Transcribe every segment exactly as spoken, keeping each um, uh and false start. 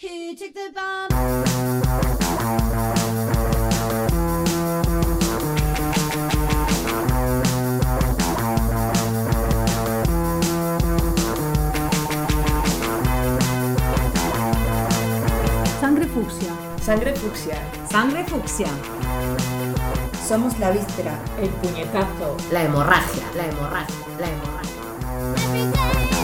Who took the bomb? Sangre fucsia. Sangre fucsia. Sangre fucsia. Somos la víscera. El puñetazo. La hemorragia. La hemorragia. La hemorragia.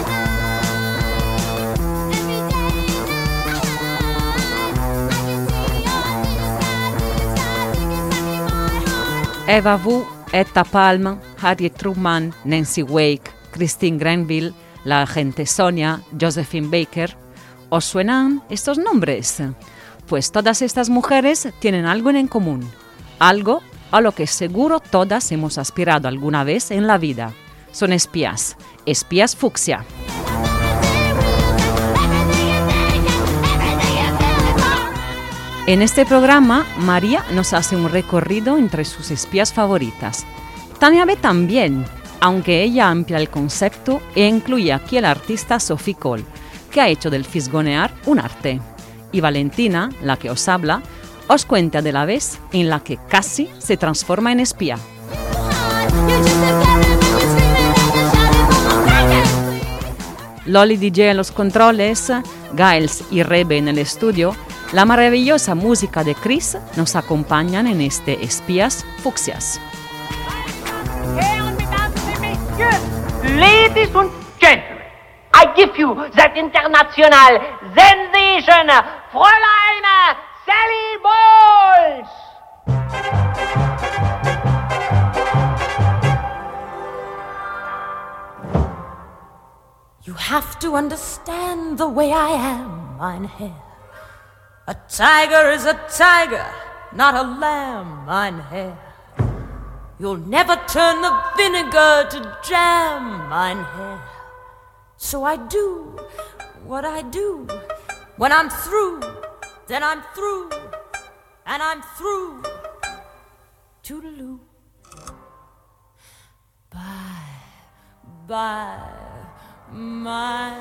Eva Wu, Etta Palm, Harriet Truman, Nancy Wake, Christine Granville, la agente Sonia, Josephine Baker. ¿Os suenan estos nombres? Pues todas estas mujeres tienen algo en común, algo a lo que seguro todas hemos aspirado alguna vez en la vida. Son espías, espías fucsia. En este programa, María nos hace un recorrido entre sus espías favoritas. Tania B también, aunque ella amplia el concepto e incluye aquí al artista Sophie Cole, que ha hecho del fisgonear un arte. Y Valentina, la que os habla, os cuenta de la vez en la que casi se transforma en espía. Loli D J en los controles, Giles y Rebe en el estudio. La maravillosa música de Chris nos acompañan en este Espías Fucsias. Ladies and gentlemen, I give you that international sensation, Fräulein Sally Bowles! You have to understand the way I am, mein Herr. A tiger is a tiger, not a lamb, mein Herr. You'll never turn the vinegar to jam, mein Herr. So I do what I do. When I'm through, then I'm through, and I'm through. Toodaloo. Bye, bye, my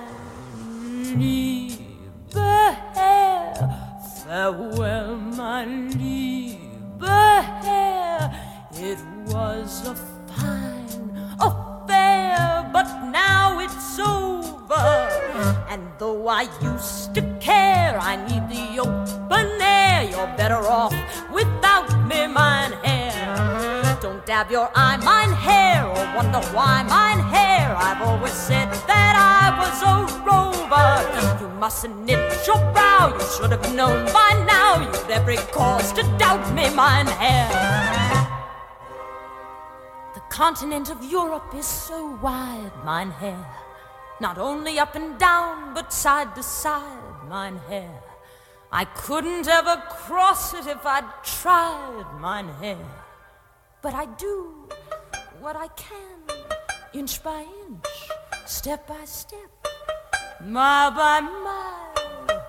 liebe Herr. Farewell, my liebe Herr. It was a fine affair, but now it's over. And though I used to care, I need the open air. You're better off without me, mein Herr. Don't dab your eye, mein Herr, or wonder why, mein Herr. I've always said that I was a rover. You mustn't knit your brow, you should have known by now. You'd every cause to doubt me, mein Herr. The continent of Europe is so wide, mein Herr. Not only up and down, but side to side, mein Herr. I couldn't ever cross it if I'd tried, mein Herr. But I do what I can, inch by inch, step by step, mile by mile,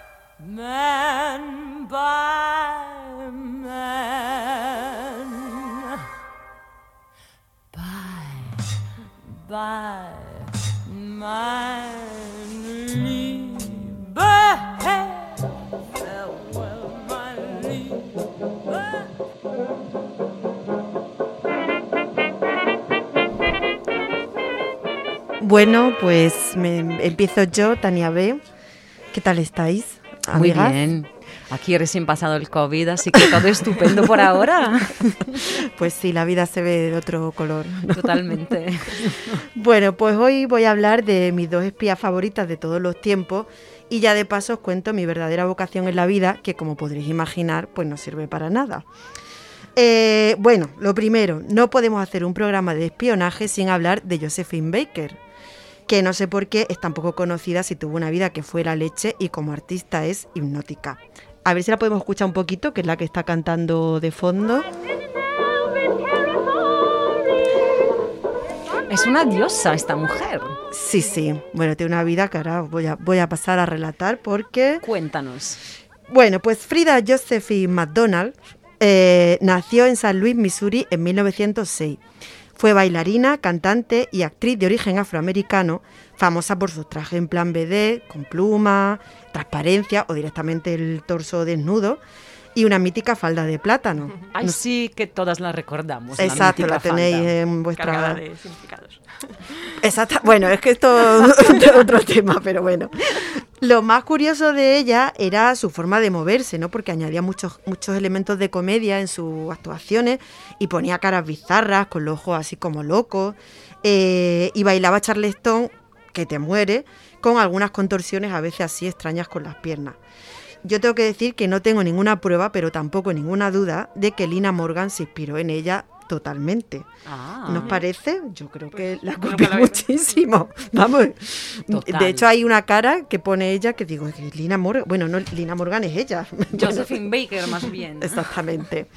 man by man. Bye, bye, my liebe Herr. Farewell, my liebe Herr. Bueno, pues me, empiezo yo, Tania B. ¿Qué tal estáis, amigas? Muy bien. Aquí recién pasado el COVID, así que todo estupendo por ahora. Pues sí, la vida se ve de otro color, ¿no? Totalmente. Bueno, pues hoy voy a hablar de mis dos espías favoritas de todos los tiempos y ya de paso os cuento mi verdadera vocación en la vida, que como podréis imaginar, pues no sirve para nada. Eh, bueno, lo primero, no podemos hacer un programa de espionaje sin hablar de Josephine Baker, que no sé por qué es tan poco conocida si tuvo una vida que fue la leche y como artista es hipnótica. A ver si la podemos escuchar un poquito, que es la que está cantando de fondo. Es una diosa esta mujer. Sí, sí. Bueno, tiene una vida que ahora voy a, voy a pasar a relatar porque... Cuéntanos. Bueno, pues Frida Josephine McDonald eh, nació en San Luis, Missouri, en mil novecientos seis. Fue bailarina, cantante y actriz de origen afroamericano, famosa por sus trajes en plan B D, con pluma, transparencia o directamente el torso desnudo y una mítica falda de plátano. Ay, No- sí, que todas la recordamos. Exacto, mítica la tenéis falda. en vuestra... Cargada de significados. Exacto. Bueno, es que esto es otro tema, pero bueno. Lo más curioso de ella era su forma de moverse, ¿no? Porque añadía muchos, muchos elementos de comedia en sus actuaciones y ponía caras bizarras, con los ojos así como locos, eh, y bailaba charleston, que te muere, con algunas contorsiones a veces así extrañas con las piernas. Yo tengo que decir que no tengo ninguna prueba, pero tampoco ninguna duda de que Lina Morgan se inspiró en ella totalmente. Ah, ¿Nos parece? Yo creo que la nunca copió la vi. muchísimo. Vamos. Total. De hecho, hay una cara que pone ella que digo, que Lina Morgan. Bueno, no, Lina Morgan es ella. Josephine Baker, más bien. Exactamente.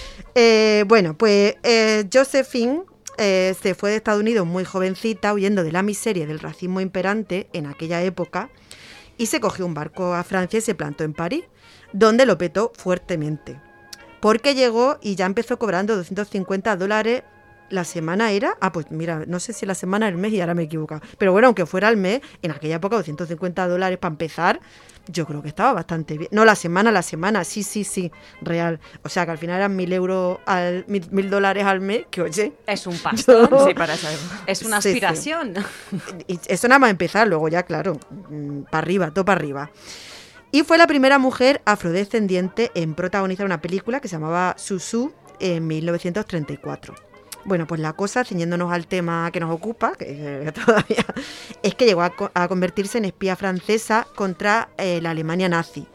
Eh, bueno, pues eh, Josephine eh, se fue de Estados Unidos muy jovencita, huyendo de la miseria y del racismo imperante en aquella época, y se cogió un barco a Francia y se plantó en París, donde lo petó fuertemente. Porque llegó y ya empezó cobrando doscientos cincuenta dólares la semana era... Ah, pues mira, no sé si la semana, el mes, y ahora me he equivocado. Pero bueno, aunque fuera el mes, en aquella época doscientos cincuenta dólares para empezar, yo creo que estaba bastante bien. No, la semana, la semana, sí, sí, sí, real. O sea, que al final eran mil euros, al, mil, mil dólares al mes, que oye... Es un pastón. Yo- Sí, para esa época. Es una Sí, sí. aspiración. Y eso nada más empezar, luego ya, claro, para arriba, todo para arriba. Y fue la primera mujer afrodescendiente en protagonizar una película que se llamaba Susu en mil novecientos treinta y cuatro. Bueno, pues la cosa, ciñéndonos al tema que nos ocupa, que eh, todavía, es que llegó a, co- a convertirse en espía francesa contra eh, la Alemania nazi.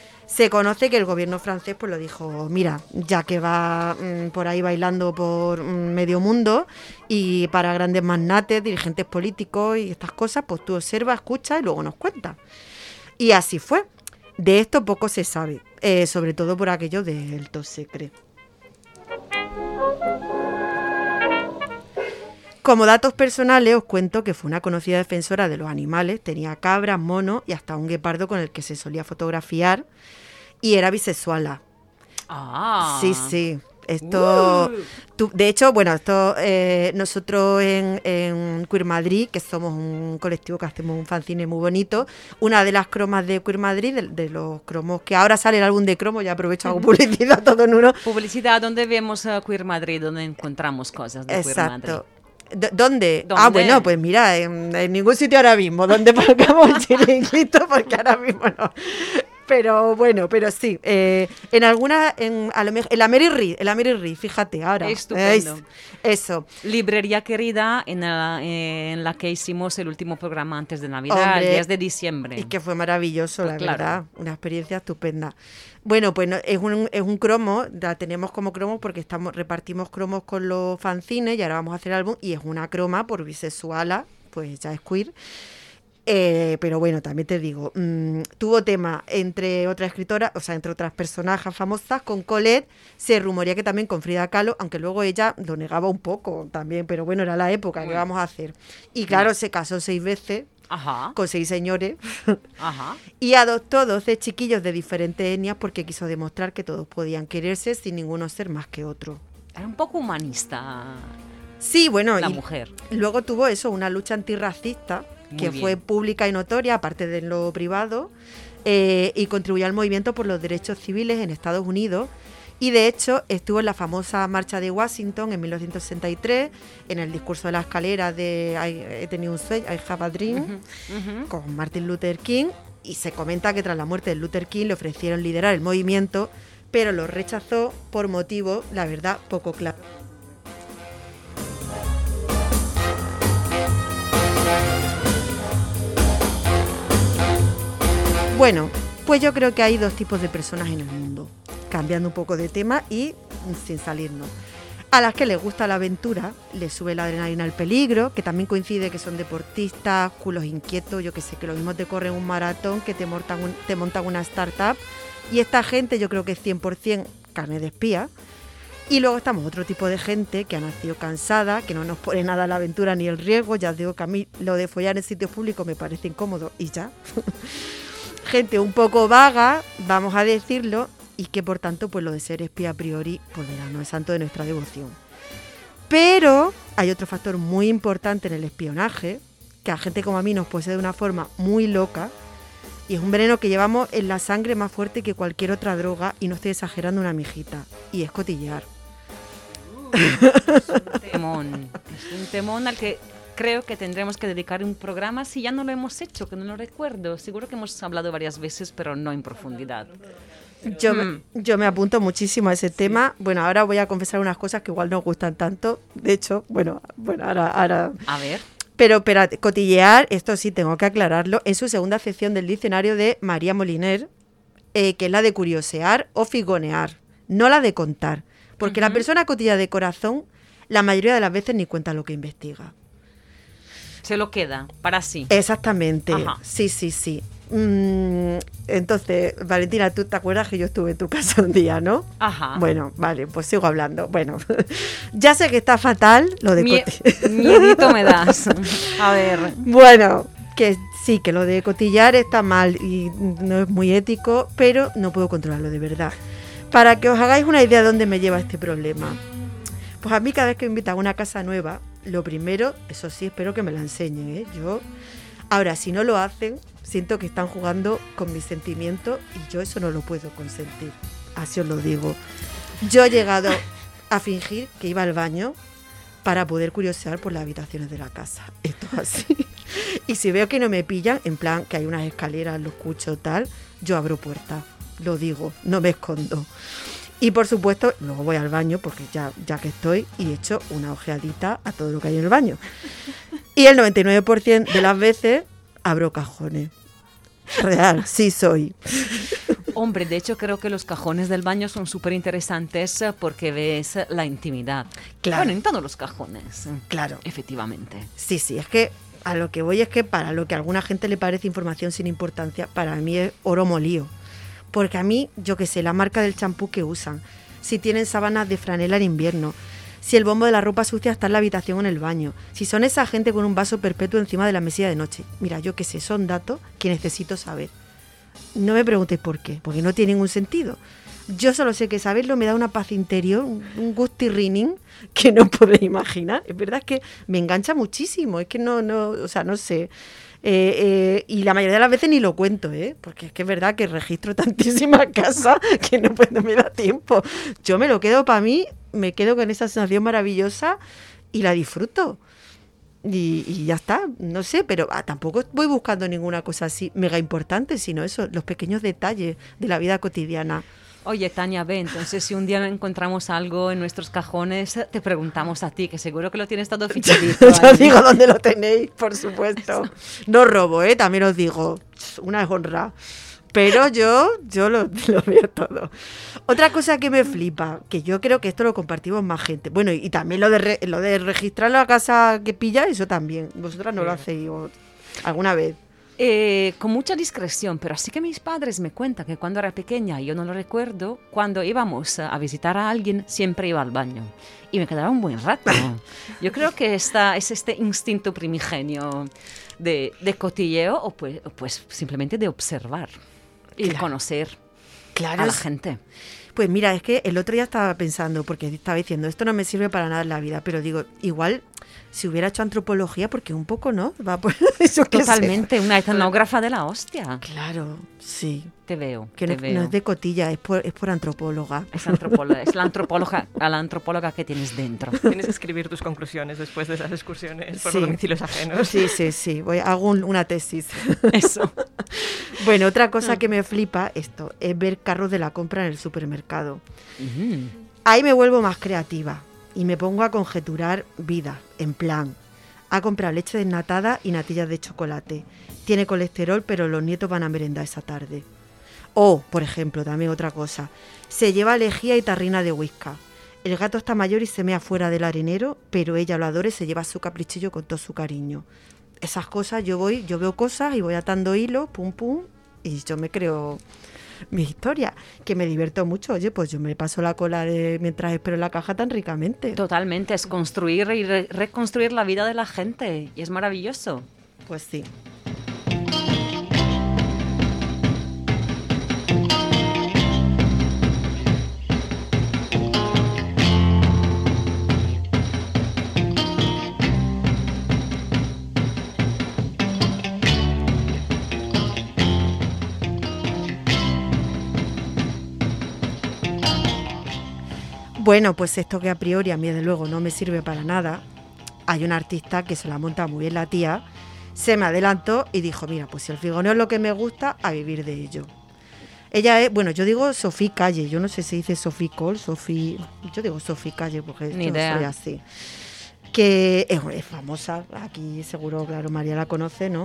Se conoce que el gobierno francés pues lo dijo, mira, ya que va mm, por ahí bailando por mm, medio mundo y para grandes magnates, dirigentes políticos y estas cosas, pues tú observa, escucha y luego nos cuentas. Y así fue. De esto poco se sabe, eh, sobre todo por aquello del top secret. Como datos personales os cuento que fue una conocida defensora de los animales, tenía cabras, monos y hasta un guepardo con el que se solía fotografiar y era bisexual. Ah. Sí, sí. Esto, Uh. tú- de hecho, bueno, esto eh, nosotros en, en Queer Madrid, que somos un colectivo que hacemos un fanzine muy bonito, una de las cromas de Queer Madrid, de, de los cromos, que ahora sale el álbum de cromo, ya aprovecho, hago publicidad todo en uno. Publicidad, ¿dónde vemos a Queer Madrid? ¿Dónde encontramos cosas de Queer Madrid? Exacto. D- ¿Dónde? ¿Dónde? Ah, bueno, pues mira, en, en ningún sitio ahora mismo, donde pongamos el chiringuito, porque ahora mismo no. Pero bueno, pero sí, eh, en alguna, en, a lo mejor, en la Mary Reed, en la Mary Reed, fíjate ahora. Estupendo. Es- eso. Librería querida, en la, en la que hicimos el último programa antes de Navidad, Hombre, el diez de diciembre. Y que fue maravilloso, la Pues claro. verdad. Una experiencia estupenda. Bueno, pues no- es, un, es un cromo, la tenemos como cromo porque estamos repartimos cromos con los fanzines y ahora vamos a hacer álbum y es una croma por bisexuala, pues ya es queer. Eh, pero bueno, también te digo, mmm, tuvo tema entre otras escritoras, o sea, entre otras personajes famosas, con Colette, se rumorea que también con Frida Kahlo, aunque luego ella lo negaba un poco también, pero bueno, era la época, ¿qué Bueno. vamos a hacer? Y claro, se casó seis veces, Ajá, con seis señores, ajá. y adoptó doce chiquillos de diferentes etnias porque quiso demostrar que todos podían quererse sin ninguno ser más que otro. Era un poco humanista Sí, bueno, la y mujer. luego tuvo eso, una lucha antirracista Muy que bien. fue pública y notoria, aparte de lo privado, eh, y contribuyó al movimiento por los derechos civiles en Estados Unidos. Y de hecho estuvo en la famosa marcha de Washington en mil novecientos sesenta y tres, en el discurso de la escalera de I- He tenido un sueño, I have a dream, Ujú, ujú. con Martin Luther King, y se comenta que tras la muerte de Luther King le ofrecieron liderar el movimiento, pero lo rechazó por motivos, la verdad, poco claros. Bueno, pues yo creo que hay dos tipos de personas en el mundo, cambiando un poco de tema y sin salirnos. A las que les gusta la aventura, les sube la adrenalina al peligro, que también coincide que son deportistas, culos inquietos, yo que sé, que lo mismo te corren un maratón, que te montan, un- te montan una startup. Y esta gente yo creo que es cien por ciento carne de espía. Y luego estamos otro tipo de gente que ha nacido cansada, que no nos pone nada la aventura ni el riesgo. Ya os digo que a mí lo de follar en sitios públicos me parece incómodo y ya. Gente un poco vaga, vamos a decirlo, y que por tanto pues lo de ser espía a priori, pues mira, no es santo de nuestra devoción. Pero hay otro factor muy importante en el espionaje, que a gente como a mí nos posee de una forma muy loca, y es un veneno que llevamos en la sangre más fuerte que cualquier otra droga, y no estoy exagerando una mijita, y es cotillear. Es un temón, es un temón al que creo que tendremos que dedicar un programa, si ya no lo hemos hecho, que no lo recuerdo. Seguro que hemos hablado varias veces, pero no en profundidad. Yo, Mm. me, yo me apunto muchísimo a ese tema. Bueno, ahora voy a confesar unas cosas que igual no gustan tanto. De hecho, bueno, bueno ahora... ahora... A ver. Pero, espérate, cotillear, esto sí tengo que aclararlo, en su segunda sección del diccionario de María Moliner, eh, que es la de curiosear o figonear, no la de contar. Porque Ujú. la persona cotilla de corazón, la mayoría de las veces ni cuenta lo que investiga. Se lo queda para sí. Exactamente, Ajá. sí, sí, sí. Mm, entonces, Valentina, ¿tú te acuerdas que yo estuve en tu casa un día, no? Ajá. Bueno, vale, pues sigo hablando. Bueno, ya sé que está fatal lo de Mie- coti- miedito me das. A ver. Bueno, que sí, que lo de cotillar está mal y no es muy ético, pero no puedo controlarlo de verdad. Para que os hagáis una idea de dónde me lleva este problema. Pues a mí cada vez que me invitan a una casa nueva, lo primero, eso sí, espero que me la enseñen, ¿eh? Yo, ahora, si no lo hacen, siento que están jugando con mis sentimientos y yo eso no lo puedo consentir. Así os lo digo. Yo he llegado a fingir que iba al baño para poder curiosear por las habitaciones de la casa. Esto es así. Y si veo que no me pillan, en plan que hay unas escaleras, lo escucho tal, yo abro puertas. Lo digo, no me escondo. Y por supuesto, luego voy al baño porque ya, ya que estoy y echo una ojeadita a todo lo que hay en el baño. Y el noventa y nueve por ciento de las veces abro cajones. Real, sí soy. Hombre, de hecho creo que los cajones del baño son súper interesantes eh, porque ves eh, la intimidad. Claro. Bueno, en todos los cajones. eh, Claro. Efectivamente. Sí, sí, es que a lo que voy es que para lo que a alguna gente le parece información sin importancia, para mí es oro molido. Porque a mí, yo qué sé, la marca del champú que usan, si tienen sábanas de franela en invierno, si el bombo de la ropa sucia está en la habitación o en el baño, si son esa gente con un vaso perpetuo encima de la mesilla de noche. Mira, yo qué sé, son datos que necesito saber. No me preguntéis por qué, porque no tiene ningún sentido. Yo solo sé que saberlo me da una paz interior, un, un gustirrining que no podéis imaginar. Es verdad que me engancha muchísimo, es que no, no, o sea, no sé. Eh, eh, y la mayoría de las veces ni lo cuento, ¿eh? Porque es que es verdad que registro tantísimas casas que no, pues, no me da tiempo. Yo me lo quedo para mí, me quedo con esa sensación maravillosa y la disfruto. Y, y ya está, no sé, pero ah, tampoco voy buscando ninguna cosa así mega importante, sino eso, los pequeños detalles de la vida cotidiana. Oye, Tania, ve, entonces si un día no encontramos algo en nuestros cajones, eh, te preguntamos a ti, que seguro que lo tienes todo fichadito. Yo ahí. digo dónde lo tenéis, por supuesto. No robo, ¿eh? También os digo, una honra. Pero yo, yo lo, lo veo todo. Otra cosa que me flipa, que yo creo que esto lo compartimos más gente. Bueno, y también lo de, re- lo de registrar la casa que pilla, eso también. Vosotras no lo hacéis o- alguna vez. Eh, con mucha discreción, pero así que mis padres me cuentan que cuando era pequeña, y yo no lo recuerdo, cuando íbamos a visitar a alguien, siempre iba al baño. Y me quedaba un buen rato. Yo creo que esta, es este instinto primigenio de, de cotilleo o pues, o pues simplemente de observar y Claro. conocer Claro. a la es- gente. Pues mira, es que el otro día estaba pensando, porque estaba diciendo, esto no me sirve para nada en la vida, pero digo, igual si hubiera hecho antropología, porque un poco, ¿no? Va por eso que sé. Totalmente, una etnógrafa de la hostia. Claro, sí. Te veo, Que te no, veo. no es de cotilla, es por, es por antropóloga. Es, antropóloga, es la antropóloga, a la antropóloga que tienes dentro. Tienes que escribir tus conclusiones después de esas excursiones por Sí. los domicilios ajenos. Sí, sí, sí. Voy, hago un- una tesis. Eso. Bueno, otra cosa que me flipa esto es ver carros de la compra en el supermercado. Mm. Ahí me vuelvo más creativa y me pongo a conjeturar vida, en plan, ha comprado leche desnatada y natillas de chocolate. Tiene colesterol, pero los nietos van a merendar esa tarde. O, por ejemplo, también otra cosa, se lleva lejía y tarrina de whisky. El gato está mayor y se mea fuera del arenero, pero ella lo adora y se lleva su caprichillo con todo su cariño. Esas cosas, yo voy, yo veo cosas y voy atando hilos, pum pum, y yo me creo mi historia, que me divierto mucho. Oye, pues yo me paso la cola de, mientras espero en la caja tan ricamente. Totalmente, es construir y re- reconstruir la vida de la gente y es maravilloso. Pues sí. Bueno, pues esto que a priori a mí desde luego no me sirve para nada, hay una artista que se la monta muy bien la tía, se me adelantó y dijo, mira, pues si el figoneo es lo que me gusta, a vivir de ello. Ella es, bueno, yo digo Sofía Calle, yo no sé si dice Sofía Cole, Sofía, yo digo Sofía Calle porque Ni yo idea. soy así. Que es, es famosa, aquí seguro, claro, María la conoce, ¿no?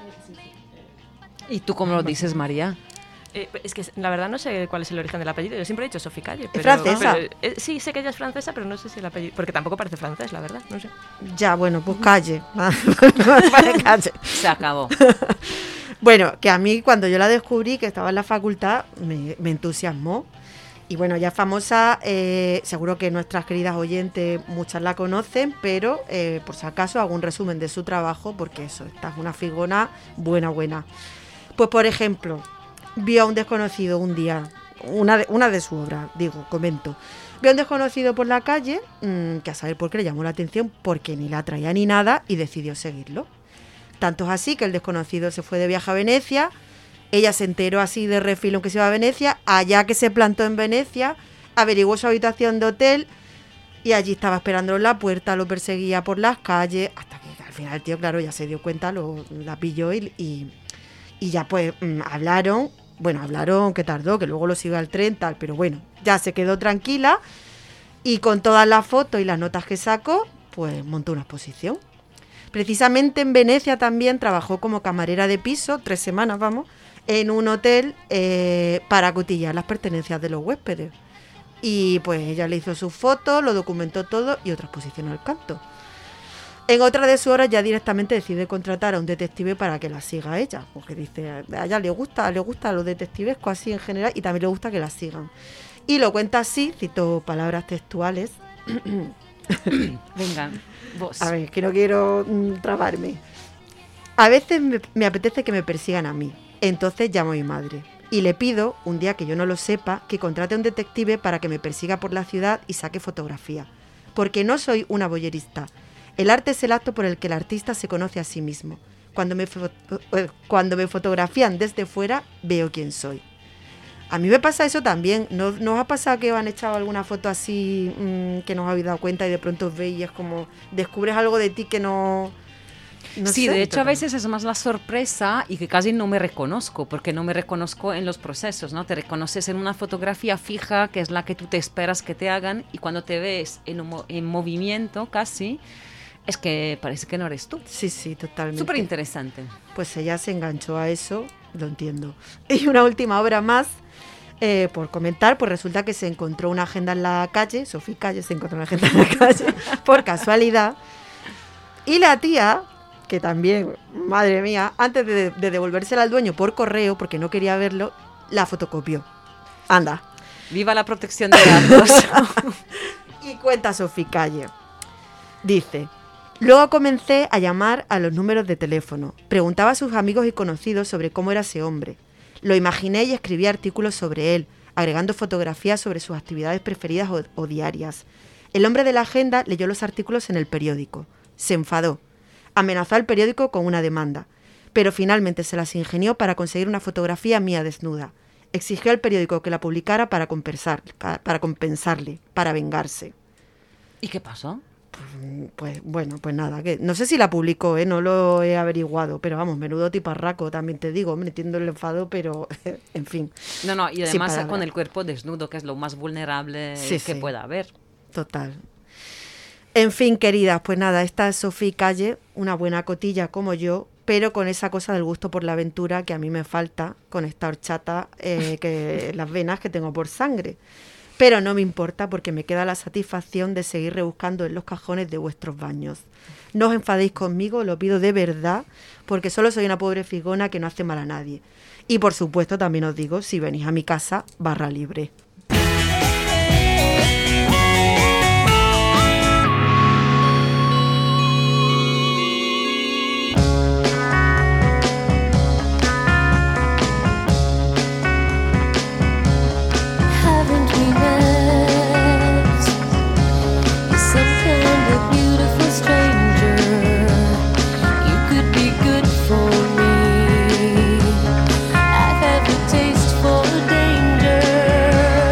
¿Y tú cómo lo dices, María? Eh, es que la verdad no sé cuál es el origen del apellido. Yo siempre he dicho Sophie Calle. Pero, francesa. pero, eh, sí, sé que ella es francesa, pero no sé si el apellido... Porque tampoco parece francés, la verdad. No sé. Ya, bueno, pues Calle. Vale, Calle. Se acabó. Bueno, que a mí cuando yo la descubrí, que estaba en la facultad, me, me entusiasmó. Y bueno, ya famosa, eh, seguro que nuestras queridas oyentes muchas la conocen, pero eh, por si acaso hago un resumen de su trabajo, porque eso, esta es una figona buena, buena. Pues por ejemplo, vio a un desconocido un día, una de, una de su obra, digo, comento. Vio a un desconocido por la calle, mmm, que a saber por qué le llamó la atención, porque ni la atraía ni nada, y decidió seguirlo. Tanto es así que el desconocido se fue de viaje a Venecia. Ella se enteró así de refilón que se iba a Venecia, allá que se plantó en Venecia, averiguó su habitación de hotel y allí estaba esperándolo en la puerta, lo perseguía por las calles, hasta que al final el tío, claro, ya se dio cuenta, lo, la pilló y, y, y ya pues mmm, hablaron, bueno, hablaron que tardó, que luego lo siguió al tren, tal, pero bueno, ya se quedó tranquila y con todas las fotos y las notas que sacó, pues montó una exposición. Precisamente en Venecia también trabajó como camarera de piso, tres semanas, vamos, en un hotel eh, para cotillar las pertenencias de los huéspedes. Y pues ella le hizo sus fotos, lo documentó todo y otra exposición al canto. En otra de sus horas ya directamente decide contratar a un detective para que la siga a ella, porque dice, a ella le gusta, le gusta a los detectivescos así en general y también le gusta que la sigan. Y lo cuenta así, cito palabras textuales. Venga, vos. A ver, que no quiero mm, trabarme. A veces me, me apetece que me persigan a mí. Entonces llamo a mi madre y le pido, un día que yo no lo sepa, que contrate a un detective para que me persiga por la ciudad y saque fotografía. Porque no soy una voyerista. El arte es el acto por el que el artista se conoce a sí mismo. Cuando me, fo- cuando me fotografían desde fuera, veo quién soy. A mí me pasa eso también. ¿No, ¿no os ha pasado que os han echado alguna foto así mmm, que no os habéis dado cuenta y de pronto os veis y es como descubres algo de ti que no... no sí, sé, de hecho pero... a veces es más la sorpresa y que casi no me reconozco, porque no me reconozco en los procesos, ¿no? Te reconoces en una fotografía fija, que es la que tú te esperas que te hagan, y cuando te ves en, un, en movimiento casi, es que parece que no eres tú. Sí, sí, totalmente. Súper interesante. Pues ella se enganchó a eso, lo entiendo. Y una última obra más, eh, por comentar, pues resulta que se encontró una agenda en la calle, Sofía Calle se encontró una agenda en la calle, por casualidad, y la tía, que también, madre mía, antes de, de devolvérsela al dueño por correo, porque no quería verlo, la fotocopió. Anda. Viva la protección de datos. Y cuenta Sofía Calle. Dice... Luego comencé a llamar a los números de teléfono. Preguntaba a sus amigos y conocidos sobre cómo era ese hombre. Lo imaginé y escribí artículos sobre él, agregando fotografías sobre sus actividades preferidas o, o diarias. El hombre de la agenda leyó los artículos en el periódico. Se enfadó. Amenazó al periódico con una demanda. Pero finalmente se las ingenió para conseguir una fotografía mía desnuda. Exigió al periódico que la publicara para compensar, para compensarle, para vengarse. ¿Y qué pasó? Pues bueno, pues nada, que no sé si la publicó, ¿eh? No lo he averiguado, pero vamos, menudo tiparraco, también te digo, hombre, entiendo el enfado, pero en fin. No, no, y además palabras. con el cuerpo desnudo, que es lo más vulnerable Sí, que sí. pueda haber. Total. En fin, queridas, pues nada, esta es Sofía Calle, una buena cotilla como yo, pero con esa cosa del gusto por la aventura que a mí me falta, con esta horchata, eh, que las venas que tengo por sangre. Pero no me importa porque me queda la satisfacción de seguir rebuscando en los cajones de vuestros baños. No os enfadéis conmigo, lo pido de verdad, porque solo soy una pobre figona que no hace mal a nadie. Y por supuesto también os digo, si venís a mi casa, barra libre. Haven't we met? You're some kind of beautiful stranger. You could be good for me. I have a taste for danger.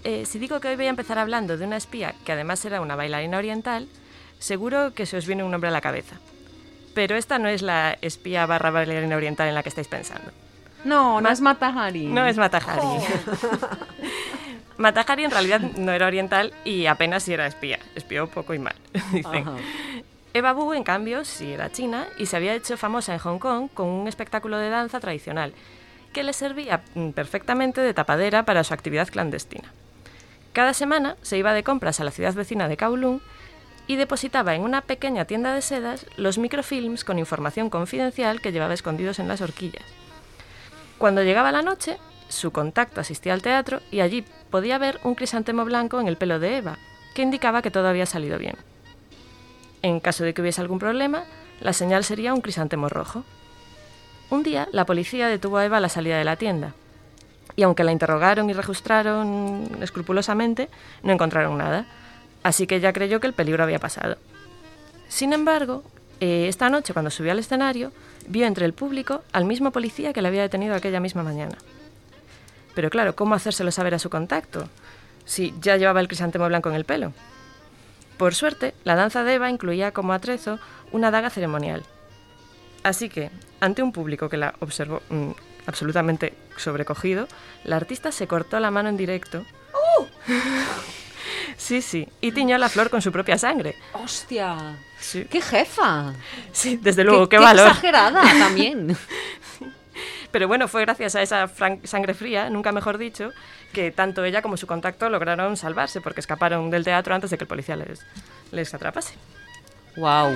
Eh, si digo que hoy voy a empezar hablando de una espía que además era una bailarina oriental, seguro que se os viene un nombre a la cabeza. Pero esta no es la espía barra bailarina oriental en la que estáis pensando. No, no Ma- es Mata Hari. No es Mata Hari. Oh. Mata Hari en realidad no era oriental y apenas sí era espía. Espió poco y mal, dicen. Ajá. Eva Wu, en cambio, sí era china y se había hecho famosa en Hong Kong con un espectáculo de danza tradicional que le servía mm, perfectamente de tapadera para su actividad clandestina. Cada semana se iba de compras a la ciudad vecina de Kowloon y depositaba en una pequeña tienda de sedas los microfilms con información confidencial que llevaba escondidos en las horquillas. Cuando llegaba la noche, su contacto asistía al teatro y allí podía ver un crisantemo blanco en el pelo de Eva, que indicaba que todo había salido bien. En caso de que hubiese algún problema, la señal sería un crisantemo rojo. Un día, la policía detuvo a Eva a la salida de la tienda, y aunque la interrogaron y registraron escrupulosamente, no encontraron nada, así que ella creyó que el peligro había pasado. Sin embargo, eh, esta noche, cuando subió al escenario, vio entre el público al mismo policía que la había detenido aquella misma mañana. Pero claro, ¿cómo hacérselo saber a su contacto si ya llevaba el crisantemo blanco en el pelo? Por suerte, la danza de Eva incluía como atrezo una daga ceremonial. Así que, ante un público que la observó mmm, absolutamente sobrecogido, la artista se cortó la mano en directo. ¡Uh! Sí, sí, y tiñó la flor con su propia sangre. ¡Hostia! Sí. ¡Qué jefa! Sí, desde luego, qué, qué valor. ¡Qué exagerada también! Pero bueno, fue gracias a esa fran- sangre fría, nunca mejor dicho, que tanto ella como su contacto lograron salvarse, porque escaparon del teatro antes de que el policía les, les atrapase. ¡Wow!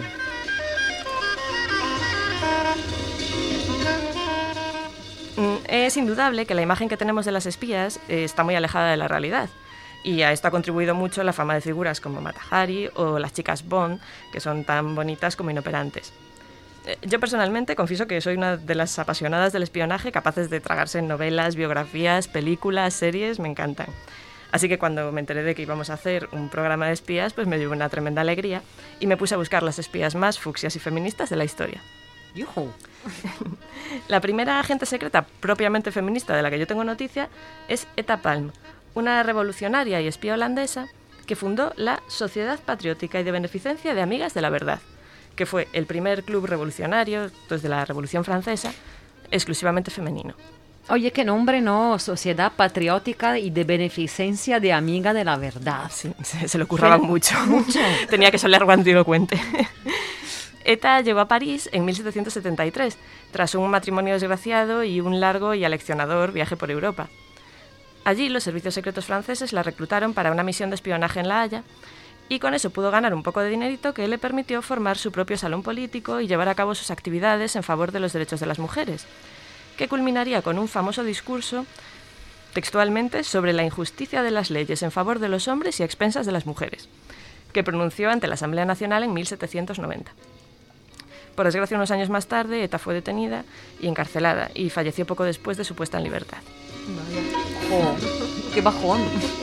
Es indudable que la imagen que tenemos de las espías eh, está muy alejada de la realidad. Y a esto ha contribuido mucho la fama de figuras como Mata Hari o las chicas Bond, que son tan bonitas como inoperantes. Eh, yo personalmente confieso que soy una de las apasionadas del espionaje, capaces de tragarse en novelas, biografías, películas, series, me encantan. Así que cuando me enteré de que íbamos a hacer un programa de espías, pues me dio una tremenda alegría y me puse a buscar las espías más fucsias y feministas de la historia. ¡Yujú! La primera agente secreta propiamente feminista de la que yo tengo noticia es Etta Palm, una revolucionaria y espía holandesa que fundó la Sociedad Patriótica y de Beneficencia de Amigas de la Verdad, que fue el primer club revolucionario desde la Revolución Francesa, exclusivamente femenino. Oye, qué nombre, ¿no? Sociedad Patriótica y de Beneficencia de Amiga de la Verdad. Sí, se, se le ocurraba Pero, mucho. mucho. Tenía que sonar grandilocuente. Etta llegó a París en mil setecientos setenta y tres, tras un matrimonio desgraciado y un largo y aleccionador viaje por Europa. Allí los servicios secretos franceses la reclutaron para una misión de espionaje en La Haya y con eso pudo ganar un poco de dinerito que le permitió formar su propio salón político y llevar a cabo sus actividades en favor de los derechos de las mujeres, que culminaría con un famoso discurso, textualmente, sobre la injusticia de las leyes en favor de los hombres y a expensas de las mujeres, que pronunció ante la Asamblea Nacional en mil setecientos noventa. Por desgracia, unos años más tarde, Etta fue detenida y encarcelada y falleció poco después de su puesta en libertad. Oh, ¡qué bajón!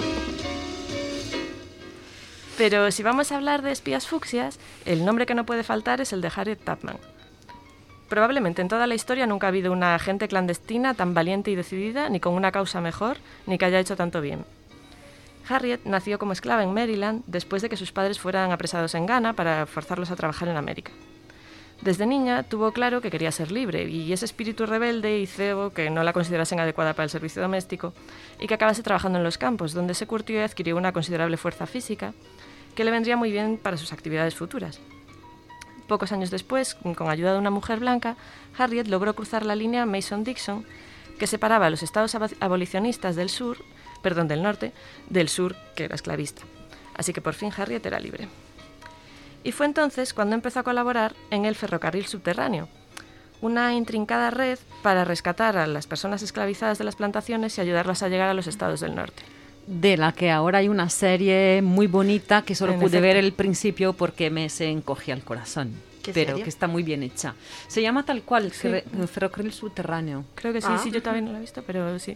Pero si vamos a hablar de espías fucsias, el nombre que no puede faltar es el de Harriet Tubman. Probablemente en toda la historia nunca ha habido una agente clandestina tan valiente y decidida, ni con una causa mejor, ni que haya hecho tanto bien. Harriet nació como esclava en Maryland después de que sus padres fueran apresados en Ghana para forzarlos a trabajar en América. Desde niña tuvo claro que quería ser libre y ese espíritu rebelde hizo que no la considerasen adecuada para el servicio doméstico y que acabase trabajando en los campos, donde se curtió y adquirió una considerable fuerza física que le vendría muy bien para sus actividades futuras. Pocos años después, con ayuda de una mujer blanca, Harriet logró cruzar la línea Mason-Dixon que separaba a los estados abolicionistas del sur, perdón, del norte, del sur, que era esclavista. Así que por fin Harriet era libre. Y fue entonces cuando empezó a colaborar en el ferrocarril subterráneo, una intrincada red para rescatar a las personas esclavizadas de las plantaciones y ayudarlas a llegar a los estados del norte. De la que ahora hay una serie muy bonita que solo En pude efecto. ver el principio porque me se encogía el corazón. ¿Qué Pero serie? que está muy bien hecha. Se llama tal cual, Sí. Ferre- Ferrocarril Subterráneo. Creo que sí, Ah. sí, yo también no lo he visto, pero sí.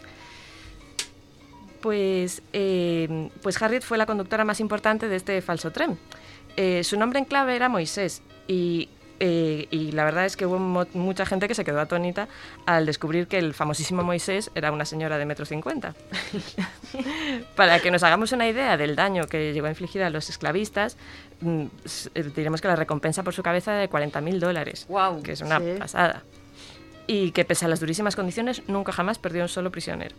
Pues, eh, pues Harriet fue la conductora más importante de este falso tren. Eh, su nombre en clave era Moisés y Eh, y la verdad es que hubo mo- mucha gente que se quedó atónita al descubrir que el famosísimo Moisés era una señora de metro cincuenta. Para que nos hagamos una idea del daño que llegó a infligir a los esclavistas, mm, s- eh, diremos que la recompensa por su cabeza era de cuarenta mil dólares, Guau, que es una sí. pasada. Y que pese a las durísimas condiciones, nunca jamás perdió un solo prisionero.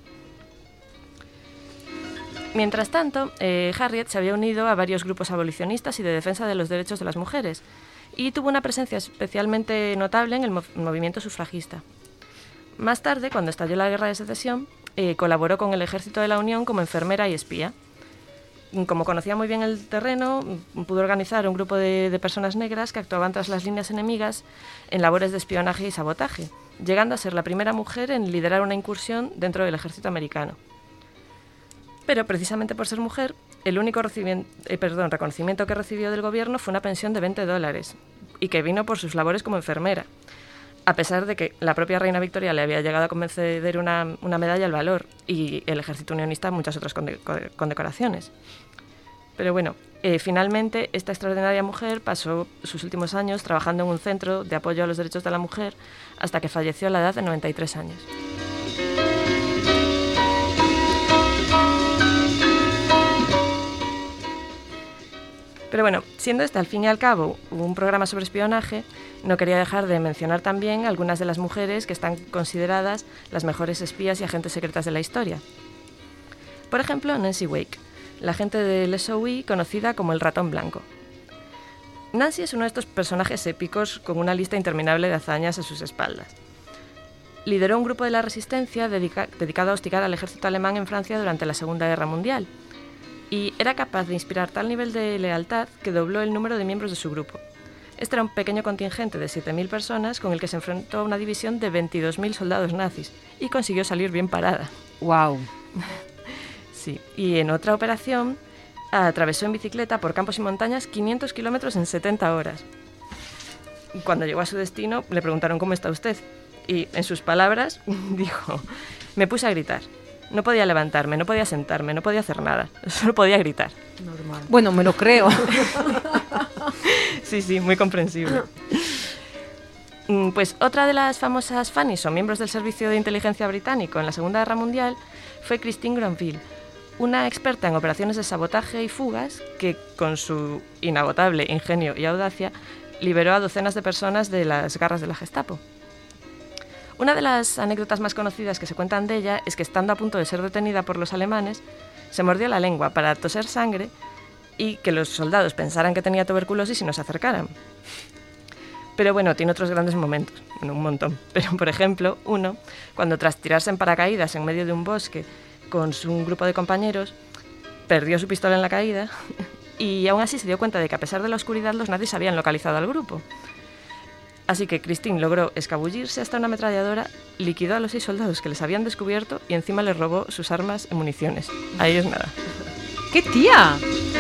Mientras tanto, eh, Harriet se había unido a varios grupos abolicionistas y de defensa de los derechos de las mujeres, y tuvo una presencia especialmente notable en el mov- movimiento sufragista. Más tarde, cuando estalló la Guerra de Secesión, eh, colaboró con el Ejército de la Unión como enfermera y espía. Como conocía muy bien el terreno, pudo organizar un grupo de, de personas negras que actuaban tras las líneas enemigas en labores de espionaje y sabotaje, llegando a ser la primera mujer en liderar una incursión dentro del ejército americano. Pero precisamente por ser mujer, el único recibien- eh, perdón, reconocimiento que recibió del gobierno fue una pensión de veinte dólares, y que vino por sus labores como enfermera, a pesar de que la propia reina Victoria le había llegado a conceder una, una medalla al valor, y el ejército unionista muchas otras conde- co- condecoraciones. Pero bueno, eh, finalmente esta extraordinaria mujer pasó sus últimos años trabajando en un centro de apoyo a los derechos de la mujer hasta que falleció a la edad de noventa y tres años. Pero bueno, siendo este al fin y al cabo un programa sobre espionaje, no quería dejar de mencionar también algunas de las mujeres que están consideradas las mejores espías y agentes secretas de la historia. Por ejemplo, Nancy Wake, la agente del S O E conocida como el ratón blanco. Nancy es uno de estos personajes épicos con una lista interminable de hazañas a sus espaldas. Lideró un grupo de la resistencia dedica- dedicado a hostigar al ejército alemán en Francia durante la Segunda Guerra Mundial, y era capaz de inspirar tal nivel de lealtad que dobló el número de miembros de su grupo. Este era un pequeño contingente de siete mil personas con el que se enfrentó a una división de veintidós mil soldados nazis y consiguió salir bien parada. Wow. Sí, y en otra operación atravesó en bicicleta por campos y montañas quinientos kilómetros en setenta horas. Y cuando llegó a su destino le preguntaron ¿cómo está usted? Y en sus palabras dijo, me puse a gritar. No podía levantarme, no podía sentarme, no podía hacer nada. Solo podía gritar. Normal. Bueno, me lo creo. Sí, sí, muy comprensible. Mm, Pues otra de las famosas Fannies o miembros del servicio de inteligencia británico en la Segunda Guerra Mundial fue Christine Granville, una experta en operaciones de sabotaje y fugas que, con su inagotable ingenio y audacia, liberó a docenas de personas de las garras de la Gestapo. Una de las anécdotas más conocidas que se cuentan de ella es que, estando a punto de ser detenida por los alemanes, se mordió la lengua para toser sangre y que los soldados pensaran que tenía tuberculosis y no se acercaran. Pero bueno, tiene otros grandes momentos, bueno, un montón. Pero, por ejemplo, uno, cuando tras tirarse en paracaídas en medio de un bosque con su, un grupo de compañeros, perdió su pistola en la caída y aún así se dio cuenta de que, a pesar de la oscuridad, los nazis habían localizado al grupo. Así que Christine logró escabullirse hasta una ametralladora, liquidó a los seis soldados que les habían descubierto y encima les robó sus armas y municiones. Ahí es nada. ¡Qué tía!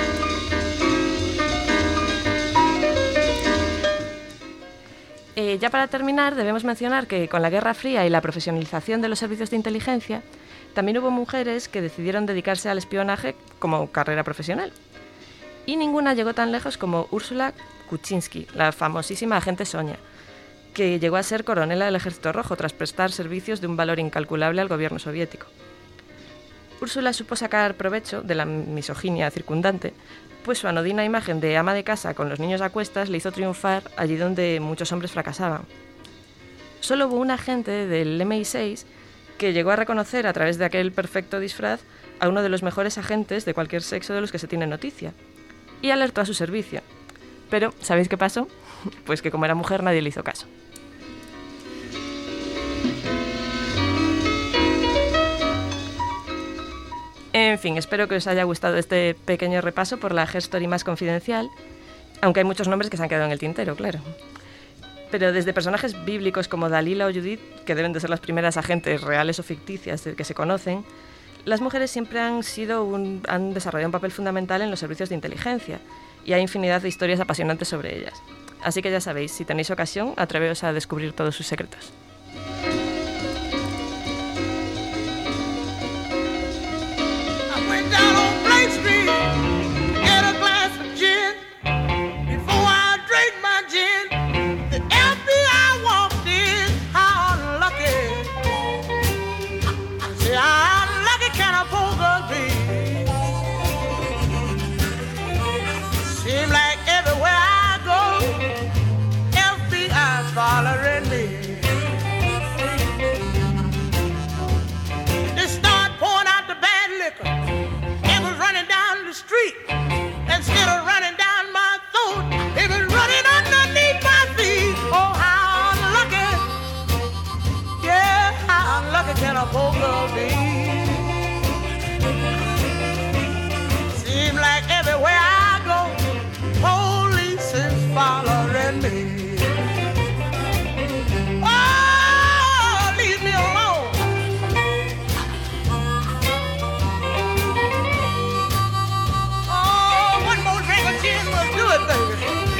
Eh, ya para terminar, debemos mencionar que con la Guerra Fría y la profesionalización de los servicios de inteligencia, también hubo mujeres que decidieron dedicarse al espionaje como carrera profesional. Y ninguna llegó tan lejos como Úrsula Kuczynski, la famosísima agente Sonia, que llegó a ser coronela del Ejército Rojo tras prestar servicios de un valor incalculable al gobierno soviético. Úrsula supo sacar provecho de la misoginia circundante, pues su anodina imagen de ama de casa con los niños a cuestas le hizo triunfar allí donde muchos hombres fracasaban. Solo hubo un agente del M I seis que llegó a reconocer a través de aquel perfecto disfraz a uno de los mejores agentes de cualquier sexo de los que se tiene noticia, y alertó a su servicio. Pero, ¿sabéis qué pasó? Pues que como era mujer nadie le hizo caso. En fin, espero que os haya gustado este pequeño repaso por la Herstory más confidencial, aunque hay muchos nombres que se han quedado en el tintero, claro. Pero desde personajes bíblicos como Dalila o Judith, que deben de ser las primeras agentes reales o ficticias que se conocen, las mujeres siempre han, sido un, han desarrollado un papel fundamental en los servicios de inteligencia, y hay infinidad de historias apasionantes sobre ellas. Así que ya sabéis, si tenéis ocasión, atreveos a descubrir todos sus secretos. following me. They start pouring out the bad liquor. It was running down the street. Instead of running down my throat, it was running underneath my feet. Oh, how unlucky. Yeah, how unlucky can a poor girl be? Seems like everywhere I go, police is following me. Oh, leave me alone. Oh, one more drink of gin will do it, baby.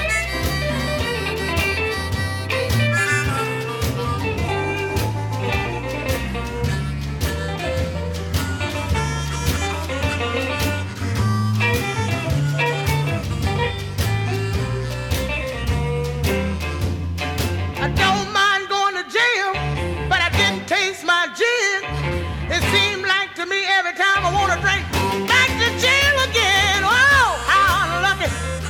I don't mind going to jail, but I didn't taste my gin. It seemed like to me every time I want to drink, back to jail again. Oh, how unlucky.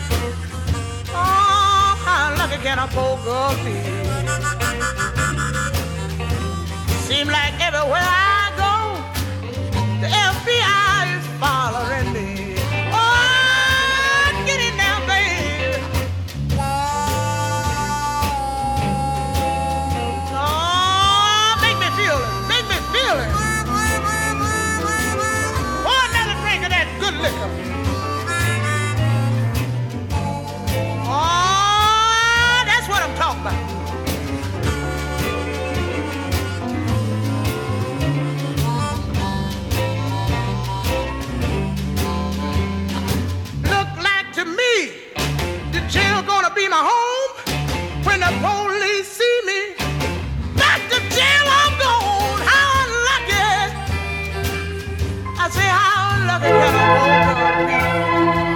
Oh, how unlucky can a poor girl be? Seems like everywhere I go, the F B I is following me. Oh, get in there, baby. Oh, make me feel it. Make me feel it. Pour another drink of that good liquor. Oh, that's what I'm talking about. Look like to me, the jail gonna be my home. When the police see me, back to jail I'm gone. How unlucky. I say how unlucky can a poor girl be?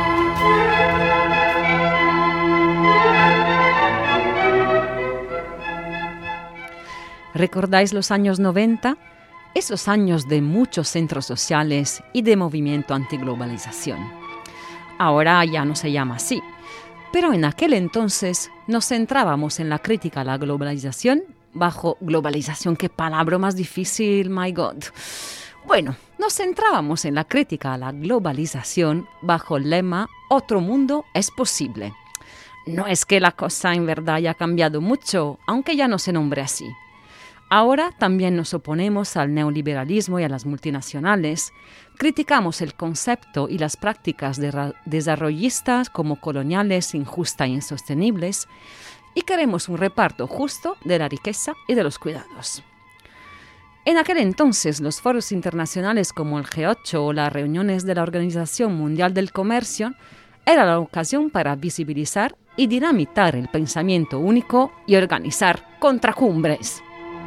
¿Recordáis los años noventa? Esos años de muchos centros sociales y de movimiento antiglobalización. Ahora ya no se llama así, pero en aquel entonces nos centrábamos en la crítica a la globalización bajo globalización, qué palabra más difícil, my God. Bueno, nos centrábamos en la crítica a la globalización bajo el lema «Otro mundo es posible». No es que la cosa en verdad haya cambiado mucho, aunque ya no se nombre así. Ahora también nos oponemos al neoliberalismo y a las multinacionales, criticamos el concepto y las prácticas de desarrollistas como coloniales, injustas e insostenibles, y queremos un reparto justo de la riqueza y de los cuidados. En aquel entonces, los foros internacionales como el G ocho o las reuniones de la Organización Mundial del Comercio era la ocasión para visibilizar y dinamitar el pensamiento único y organizar contracumbres.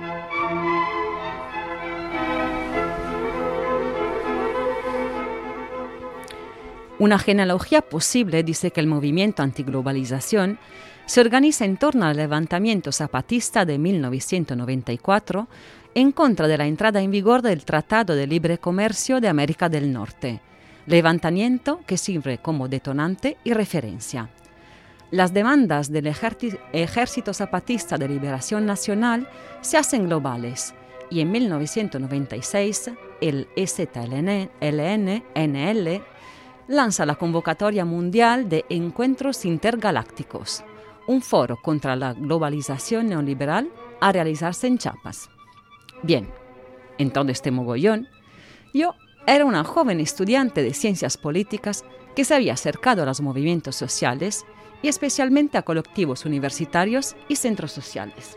Una genealogía posible dice que el movimiento antiglobalización se organiza en torno al levantamiento zapatista de mil novecientos noventa y cuatro en contra de la entrada en vigor del Tratado de Libre Comercio de América del Norte, levantamiento que sirve como detonante y referencia. Las demandas del Ejército Zapatista de Liberación Nacional se hacen globales y en mil novecientos noventa y seis el E Z L N N L lanza la convocatoria mundial de Encuentros Intergalácticos, un foro contra la globalización neoliberal a realizarse en Chiapas. Bien, en todo este mogollón, yo era una joven estudiante de ciencias políticas que se había acercado a los movimientos sociales y especialmente a colectivos universitarios y centros sociales.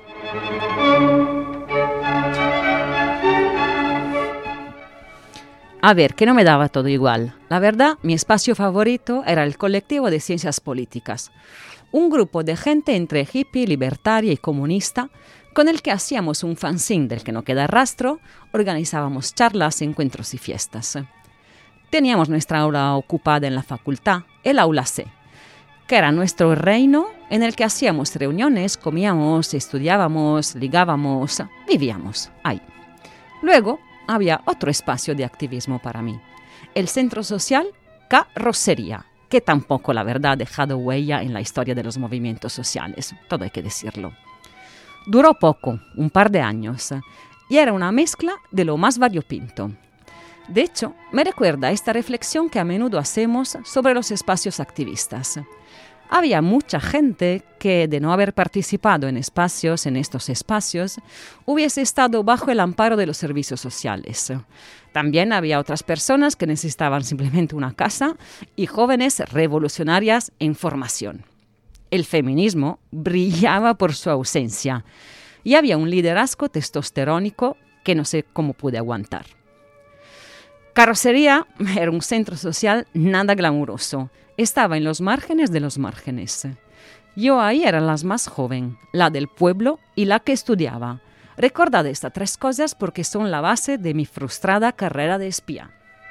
A ver, que no me daba todo igual. La verdad, mi espacio favorito era el colectivo de ciencias políticas, un grupo de gente entre hippie, libertaria y comunista, con el que hacíamos un fanzine del que no queda rastro, organizábamos charlas, encuentros y fiestas. Teníamos nuestra aula ocupada en la facultad, el aula C, que era nuestro reino en el que hacíamos reuniones, comíamos, estudiábamos, ligábamos, vivíamos ahí. Luego había otro espacio de activismo para mí, el centro social Carrocería, que tampoco, la verdad, ha dejado huella en la historia de los movimientos sociales, todo hay que decirlo. Duró poco, un par de años, y era una mezcla de lo más variopinto. De hecho, me recuerda esta reflexión que a menudo hacemos sobre los espacios activistas. Había mucha gente que, de no haber participado en espacios, en estos espacios, hubiese estado bajo el amparo de los servicios sociales. También había otras personas que necesitaban simplemente una casa y jóvenes revolucionarias en formación. El feminismo brillaba por su ausencia y había un liderazgo testosterónico que no sé cómo pude aguantar. Carrocería era un centro social nada glamuroso. Estaba en los márgenes de los márgenes. Yo ahí era la más joven, la del pueblo y la que estudiaba. Recordad estas tres cosas porque son la base de mi frustrada carrera de espía.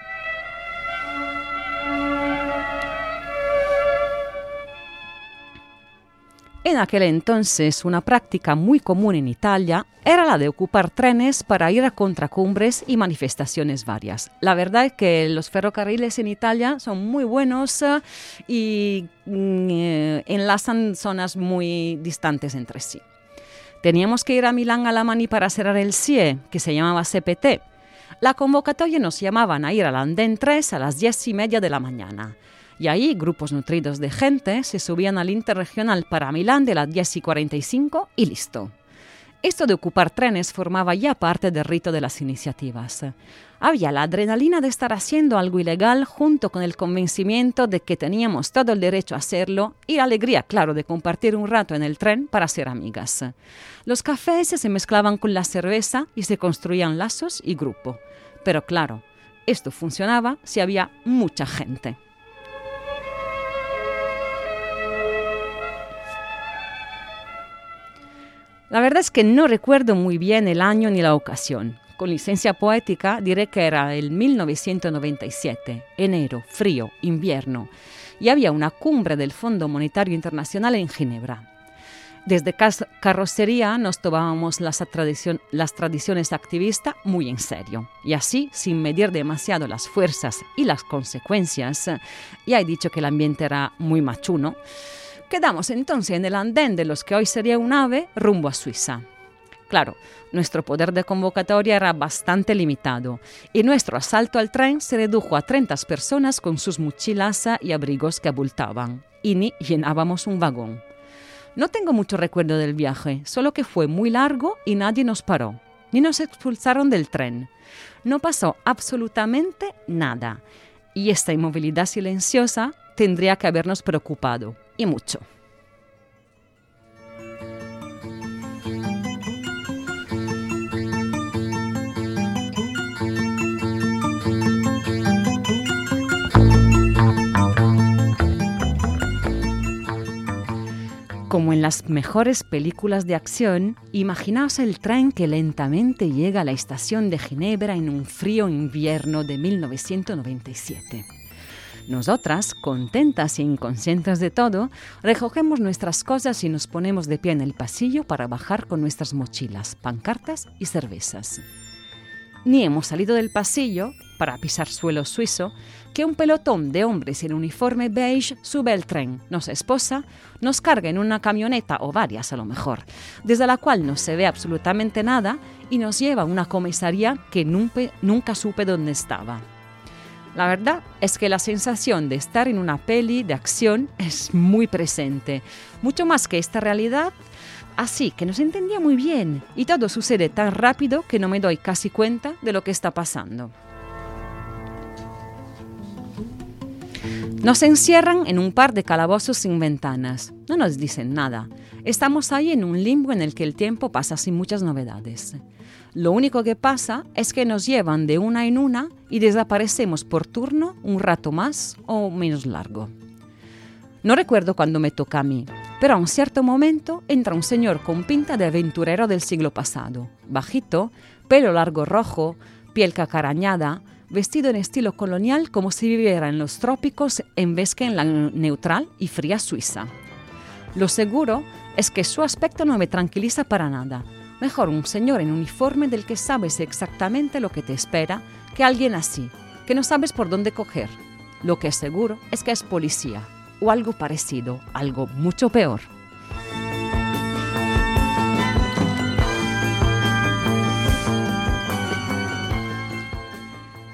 En aquel entonces, una práctica muy común en Italia era la de ocupar trenes para ir a contracumbres y manifestaciones varias. La verdad es que los ferrocarriles en Italia son muy buenos uh, y uh, enlazan zonas muy distantes entre sí. Teníamos que ir a Milán a la mani para cerrar el S I E, que se llamaba C P T. La convocatoria nos llamaban a ir al andén tres a las diez y media de la mañana. Y ahí grupos nutridos de gente se subían al interregional para Milán de las diez y cuarenta y cinco y listo. Esto de ocupar trenes formaba ya parte del rito de las iniciativas. Había la adrenalina de estar haciendo algo ilegal junto con el convencimiento de que teníamos todo el derecho a hacerlo y la alegría, claro, de compartir un rato en el tren para ser amigas. Los cafés se mezclaban con la cerveza y se construían lazos y grupo. Pero claro, esto funcionaba si había mucha gente. La verdad es que no recuerdo muy bien el año ni la ocasión. Con licencia poética diré que era el mil novecientos noventa y siete, enero, frío, invierno, y había una cumbre del Fondo Monetario Internacional en Ginebra. Desde Carrocería nos tomábamos las, tradicion- las tradiciones activistas muy en serio, y así, sin medir demasiado las fuerzas y las consecuencias, ya he dicho que el ambiente era muy machuno, quedamos entonces en el andén de los que hoy sería un AVE rumbo a Suiza. Claro, nuestro poder de convocatoria era bastante limitado y nuestro asalto al tren se redujo a treinta personas con sus mochilas y abrigos que abultaban, y ni llenábamos un vagón. No tengo mucho recuerdo del viaje, solo que fue muy largo y nadie nos paró, ni nos expulsaron del tren. No pasó absolutamente nada, y esta inmovilidad silenciosa tendría que habernos preocupado. Y mucho. Como en las mejores películas de acción, imaginaos el tren que lentamente llega a la estación de Ginebra en un frío invierno de mil novecientos noventa y siete. Nosotras, contentas e inconscientes de todo, recogemos nuestras cosas y nos ponemos de pie en el pasillo para bajar con nuestras mochilas, pancartas y cervezas. Ni hemos salido del pasillo, para pisar suelo suizo, que un pelotón de hombres en uniforme beige sube al tren, nos esposa, nos carga en una camioneta o varias a lo mejor, desde la cual no se ve absolutamente nada y nos lleva a una comisaría que nunca, nunca supe dónde estaba. La verdad es que la sensación de estar en una peli de acción es muy presente, mucho más que esta realidad, así que no se entendía muy bien y todo sucede tan rápido que no me doy casi cuenta de lo que está pasando. Nos encierran en un par de calabozos sin ventanas, no nos dicen nada, estamos ahí en un limbo en el que el tiempo pasa sin muchas novedades. Lo único que pasa es que nos llevan de una en una y desaparecemos por turno un rato más o menos largo. No recuerdo cuándo me toca a mí, pero a un cierto momento entra un señor con pinta de aventurero del siglo pasado, bajito, pelo largo rojo, piel cacarañada, vestido en estilo colonial como si viviera en los trópicos en vez que en la neutral y fría Suiza. Lo seguro es que su aspecto no me tranquiliza para nada. Mejor un señor en uniforme del que sabes exactamente lo que te espera que alguien así, que no sabes por dónde coger. Lo que es seguro es que es policía, o algo parecido, algo mucho peor.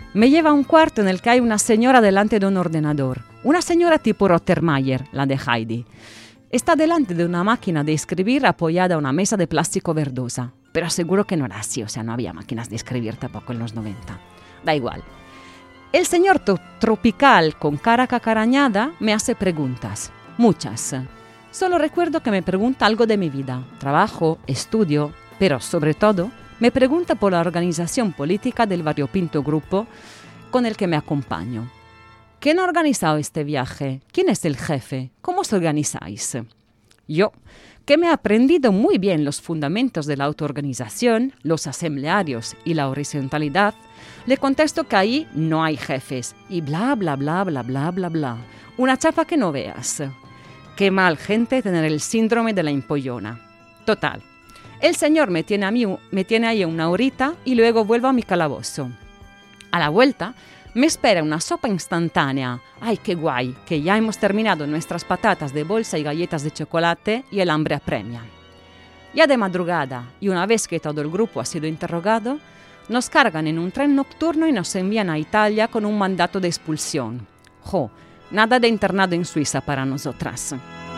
Me lleva a un cuarto en el que hay una señora delante de un ordenador. Una señora tipo Rottermeier, la de Heidi. Está delante de una máquina de escribir apoyada a una mesa de plástico verdosa. Pero seguro que no era así, o sea, no había máquinas de escribir tampoco en los noventa. Da igual. El señor to- tropical con cara cacarañada me hace preguntas. Muchas. Solo recuerdo que me pregunta algo de mi vida, trabajo, estudio, pero sobre todo me pregunta por la organización política del variopinto grupo con el que me acompaño. ¿Quién ha organizado este viaje? ¿Quién es el jefe? ¿Cómo os organizáis? Yo, que me he aprendido muy bien los fundamentos de la autoorganización, los asamblearios y la horizontalidad, le contesto que ahí no hay jefes y bla, bla, bla, bla, bla, bla, bla. Una chapa que no veas. Qué mal, gente, tener el síndrome de la empollona. Total. El señor me tiene, a mí, me tiene ahí una horita y luego vuelvo a mi calabozo. A la vuelta me espera una sopa instantánea. ¡Ay, qué guay! Que ya hemos terminado nuestras patatas de bolsa y galletas de chocolate y el hambre apremia. Ya de madrugada, y una vez que todo el grupo ha sido interrogado, nos cargan en un tren nocturno y nos envían a Italia con un mandato de expulsión. ¡Jo! Nada de internado en Suiza para nosotras.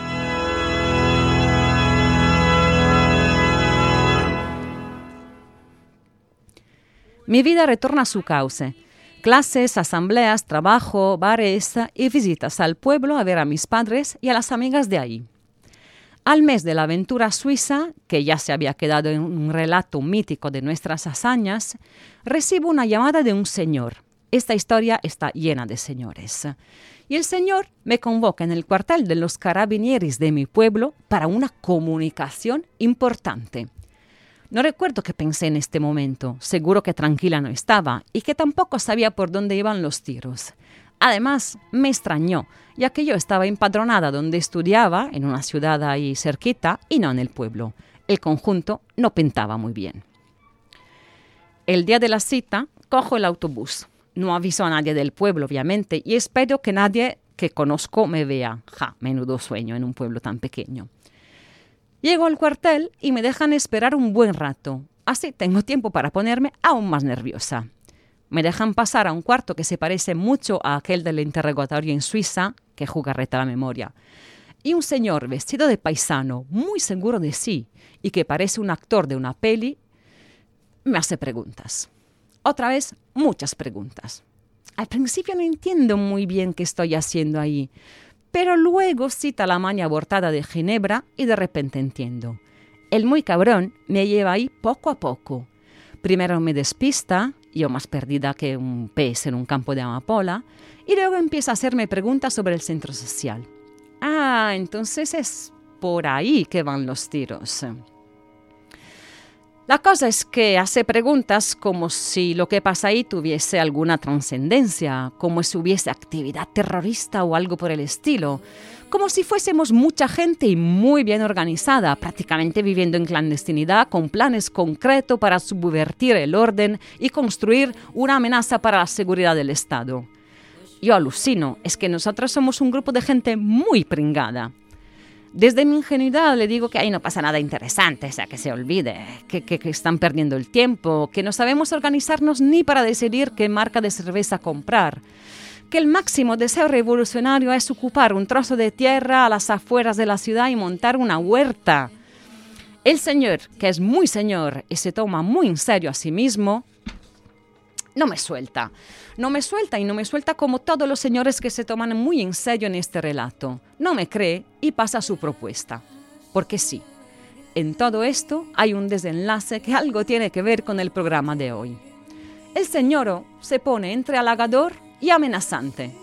Mi vida retorna a su cauce. Clases, asambleas, trabajo, bares y visitas al pueblo a ver a mis padres y a las amigas de ahí. Al mes de la aventura suiza, que ya se había quedado en un relato mítico de nuestras hazañas, recibo una llamada de un señor. Esta historia está llena de señores. Y el señor me convoca en el cuartel de los carabinieros de mi pueblo para una comunicación importante. No recuerdo qué pensé en este momento, seguro que tranquila no estaba y que tampoco sabía por dónde iban los tiros. Además, me extrañó, ya que yo estaba empadronada donde estudiaba, en una ciudad ahí cerquita, y no en el pueblo. El conjunto no pintaba muy bien. El día de la cita, cojo el autobús. No aviso a nadie del pueblo, obviamente, y espero que nadie que conozco me vea. Ja, menudo sueño en un pueblo tan pequeño. Llego al cuartel y me dejan esperar un buen rato. Así tengo tiempo para ponerme aún más nerviosa. Me dejan pasar a un cuarto que se parece mucho a aquel del interrogatorio en Suiza, que jugarreta la memoria. Y un señor vestido de paisano, muy seguro de sí, y que parece un actor de una peli, me hace preguntas. Otra vez, muchas preguntas. Al principio no entiendo muy bien qué estoy haciendo ahí, pero luego cita la maña abortada de Ginebra y de repente entiendo. El muy cabrón me lleva ahí poco a poco. Primero me despista, yo más perdida que un pez en un campo de amapola, y luego empieza a hacerme preguntas sobre el centro social. Ah, entonces es por ahí que van los tiros. La cosa es que hace preguntas como si lo que pasa ahí tuviese alguna trascendencia, como si hubiese actividad terrorista o algo por el estilo, como si fuésemos mucha gente y muy bien organizada, prácticamente viviendo en clandestinidad con planes concretos para subvertir el orden y construir una amenaza para la seguridad del Estado. Yo alucino, es que nosotros somos un grupo de gente muy pringada. Desde mi ingenuidad le digo que ahí no pasa nada interesante, o sea, que se olvide, que, que, que están perdiendo el tiempo, que no sabemos organizarnos ni para decidir qué marca de cerveza comprar, que el máximo deseo revolucionario es ocupar un trozo de tierra a las afueras de la ciudad y montar una huerta. El señor, que es muy señor y se toma muy en serio a sí mismo, no me suelta. No me suelta y no me suelta como todos los señores que se toman muy en serio en este relato. No me cree y pasa a su propuesta. Porque sí, en todo esto hay un desenlace que algo tiene que ver con el programa de hoy. El señor se pone entre halagador y amenazante.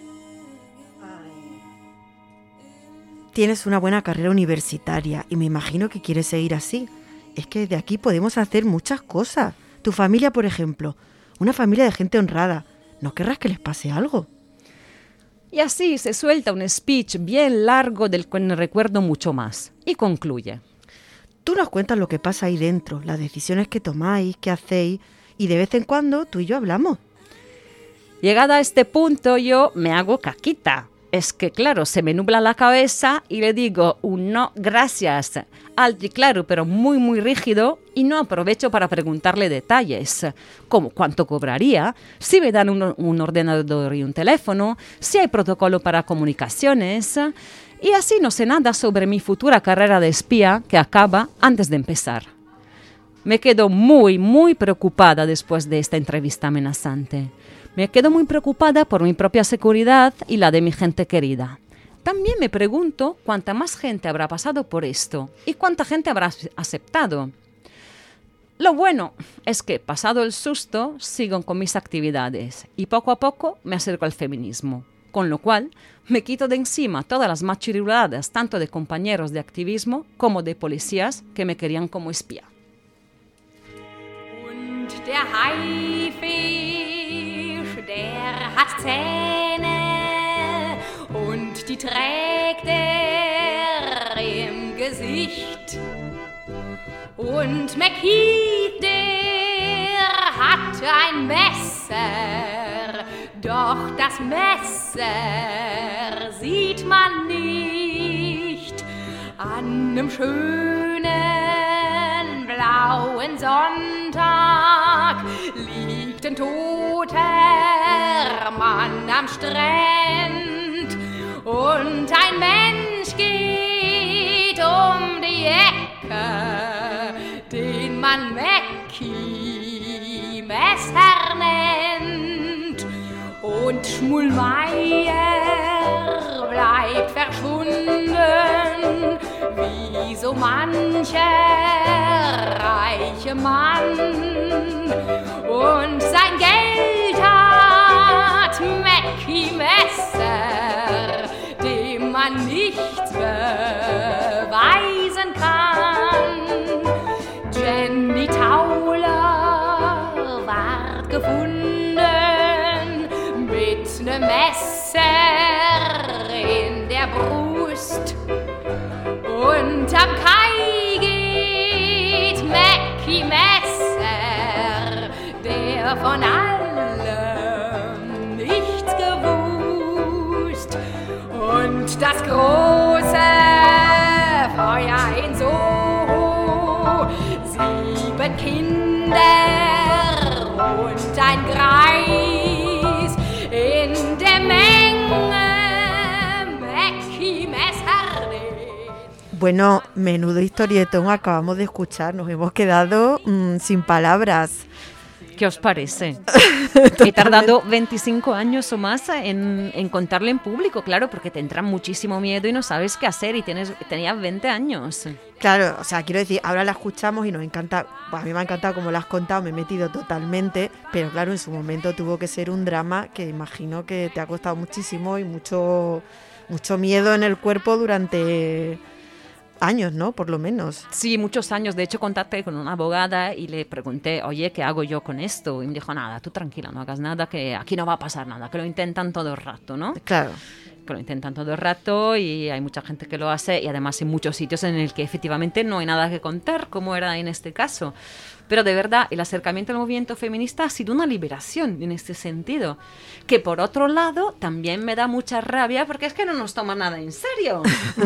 Tienes una buena carrera universitaria y me imagino que quieres seguir así. Es que de aquí podemos hacer muchas cosas. Tu familia, por ejemplo. Una familia de gente honrada. ¿No querrás que les pase algo? Y así se suelta un speech bien largo del que no recuerdo mucho más. Y concluye. Tú nos cuentas lo que pasa ahí dentro, las decisiones que tomáis, qué hacéis, y de vez en cuando tú y yo hablamos. Llegada a este punto yo me hago caquita. es que, claro, se me nubla la cabeza y le digo un no, gracias, alto y claro, pero muy, muy rígido, y no aprovecho para preguntarle detalles, como cuánto cobraría, si me dan un, un ordenador y un teléfono, si hay protocolo para comunicaciones, y así no sé nada sobre mi futura carrera de espía que acaba antes de empezar. Me quedo muy, muy preocupada después de esta entrevista amenazante. Me quedo muy preocupada por mi propia seguridad y la de mi gente querida. También me pregunto cuánta más gente habrá pasado por esto y cuánta gente habrá aceptado. Lo bueno es que, pasado el susto, sigo con mis actividades y poco a poco me acerco al feminismo, con lo cual me quito de encima todas las machiruladas tanto de compañeros de activismo como de policías que me querían como espía. Und der Haifisch, der hat Zähne und die trägt er im Gesicht. Und McKeith, der hat ein Messer, doch das Messer sieht man nicht. An einem schönen blauen Sonntag liegt ein toter Mann am Strand und ein Mensch geht um die Ecke, den man Mackie Messer nennt, und Schmulmeier bleibt verschwunden, wie so mancher reiche Mann, und sein Geld hat Mackie Messer, dem man nichts beweisen kann. Jenny Tauler ward gefunden mit nem Messer in der Brust, und am Kai geht Mackie Messer, der von allem nichts gewusst, und das große Feuer in Soho, sieben Kinder und ein Greis in der Menge Mackie Messer. Bueno, menudo historietón acabamos de escuchar, nos hemos quedado mmm, sin palabras. ¿Qué os parece? He tardado veinticinco años o más en, en contarlo en público, claro, porque te entra muchísimo miedo y no sabes qué hacer, y tienes, tenías veinte años. Claro, o sea, quiero decir, ahora la escuchamos y nos encanta, pues a mí me ha encantado como la has contado, me he metido totalmente, pero claro, en su momento tuvo que ser un drama que imagino que te ha costado muchísimo y mucho, mucho miedo en el cuerpo durante años, ¿no? Por lo menos. Sí, muchos años. De hecho, contacté con una abogada y le pregunté, oye, ¿qué hago yo con esto? Y me dijo, nada, tú tranquila, no hagas nada, que aquí no va a pasar nada, que lo intentan todo el rato, ¿no? Claro. Que lo intentan todo el rato y hay mucha gente que lo hace, y además en muchos sitios en el que efectivamente no hay nada que contar, como era en este caso. Pero de verdad, el acercamiento al movimiento feminista ha sido una liberación en este sentido, que por otro lado también me da mucha rabia porque es que no nos toma nada en serio.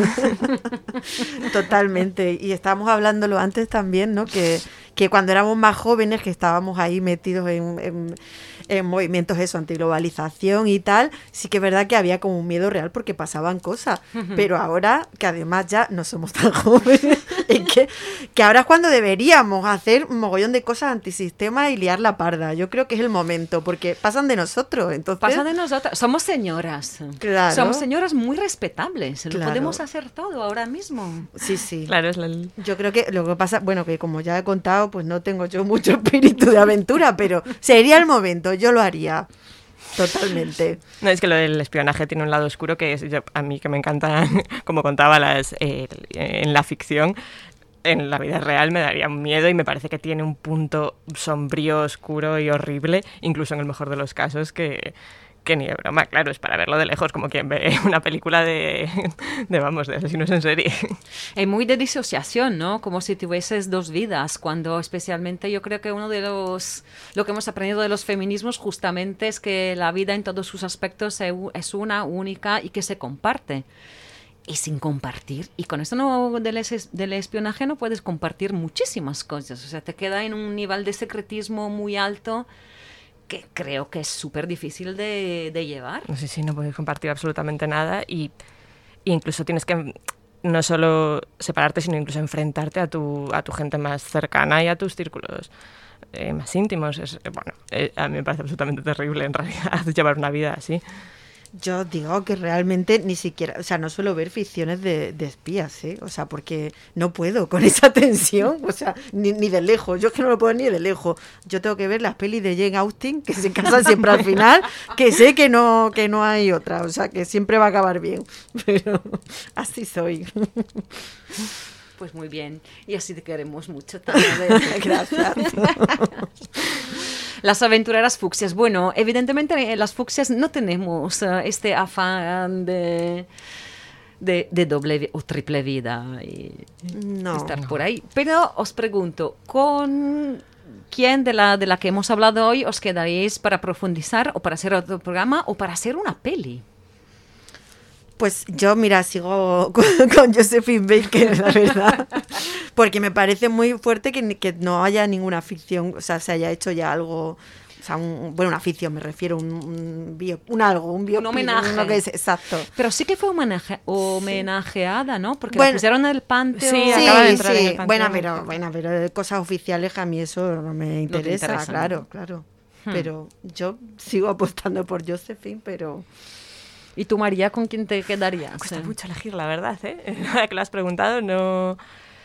Totalmente, y estábamos hablándolo antes también, ¿no? Que, que cuando éramos más jóvenes, que estábamos ahí metidos en, en, en movimientos eso, antiglobalización y tal, sí que es verdad que había como un miedo real porque pasaban cosas, uh-huh. Pero ahora, que además ya no somos tan jóvenes, es que, que ahora es cuando deberíamos hacer mogollón de cosas antisistema y liar la parda. Yo creo que es el momento, porque pasan de nosotros, entonces... Pasan de nosotras, somos señoras. Claro. Somos señoras muy respetables, claro. Lo podemos hacer todo ahora mismo. Sí, sí. Claro, es la... Yo creo que lo que pasa, bueno, que como ya he contado, pues no tengo yo mucho espíritu de aventura, pero sería el momento, yo lo haría. Totalmente. No, es que lo del espionaje tiene un lado oscuro que es, yo, a mí que me encanta, como contaba las, eh, en la ficción, en la vida real me daría miedo, y me parece que tiene un punto sombrío, oscuro y horrible, incluso en el mejor de los casos, que, que ni de broma, claro, es para verlo de lejos, como quien ve una película de, de vamos, de asesinos en serie. Es muy de disociación, ¿no? Como si tuvieses dos vidas, cuando especialmente yo creo que uno de los, lo que hemos aprendido de los feminismos justamente es que la vida en todos sus aspectos es una, única y que se comparte. Y sin compartir, y con esto no, del, es, del espionaje no puedes compartir muchísimas cosas, o sea, te queda en un nivel de secretismo muy alto que creo que es súper difícil de, de llevar. No sé si no puedes compartir absolutamente nada y, y incluso tienes que no solo separarte, sino incluso enfrentarte a tu, a tu gente más cercana y a tus círculos eh, más íntimos. Es, bueno, eh, a mí me parece absolutamente terrible en realidad llevar una vida así. Yo digo que realmente ni siquiera, o sea, no suelo ver ficciones de, de espías, ¿eh? O sea, porque no puedo con esa tensión, o sea, ni, ni de lejos, yo es que no lo puedo ni de lejos. Yo tengo que ver las pelis de Jane Austen, que se casan siempre al final, que sé que no, que no hay otra, o sea, que siempre va a acabar bien, pero así soy. Pues muy bien, y así te queremos mucho también. Gracias. Las aventureras fucsias. Bueno, evidentemente las fucsias no tenemos uh, este afán de, de, de doble o triple vida y no, estar no. por ahí. Pero os pregunto, ¿con quién de la, de la que hemos hablado hoy os quedaréis para profundizar o para hacer otro programa o para hacer una peli? Pues yo, mira, sigo con, con Josephine Baker, la verdad, porque me parece muy fuerte que, que no haya ninguna ficción, o sea, se haya hecho ya algo, o sea, un, bueno, una ficción me refiero, un, un, bio, un algo, un biopic, un homenaje. Uno que es, exacto. Pero sí que fue homenaje, homenajeada, ¿no? Porque bueno, la pusieron en el Panteón. Sí, sí, acaba de entrar sí. en el Panteón. Bueno, pero, bueno, pero cosas oficiales a mí eso no me interesa, no interesa, claro, ¿no? claro. Hmm. Pero yo sigo apostando por Josephine, pero... ¿Y tú, María, con quién te quedarías? Cuesta eh? mucho elegir, la verdad, ¿eh? Ahora que lo has preguntado, no,